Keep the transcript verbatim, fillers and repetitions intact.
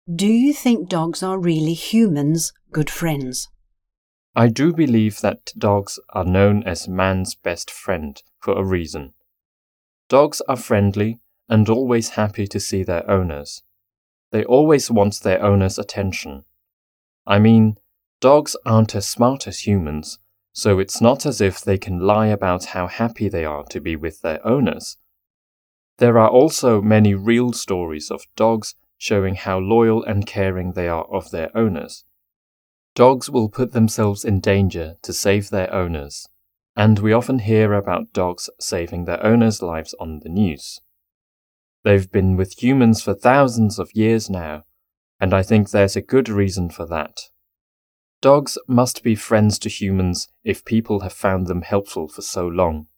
Do you think dogs are really humans' good friends? I do believe that dogs are known as man's best friend for a reason. Dogs are friendly and always happy to see their owners. They always want their owner's attention. I mean, dogs aren't as smart as humans, so it's not as if they can lie about how happy they are to be with their owners. There are also many real stories of dogs showing how loyal and caring they are of their owners. Dogs will put themselves in danger to save their owners, and we often hear about dogs saving their owners' lives on the news. They've been with humans for thousands of years now, and I think there's a good reason for that. Dogs must be friends to humans if people have found them helpful for so long.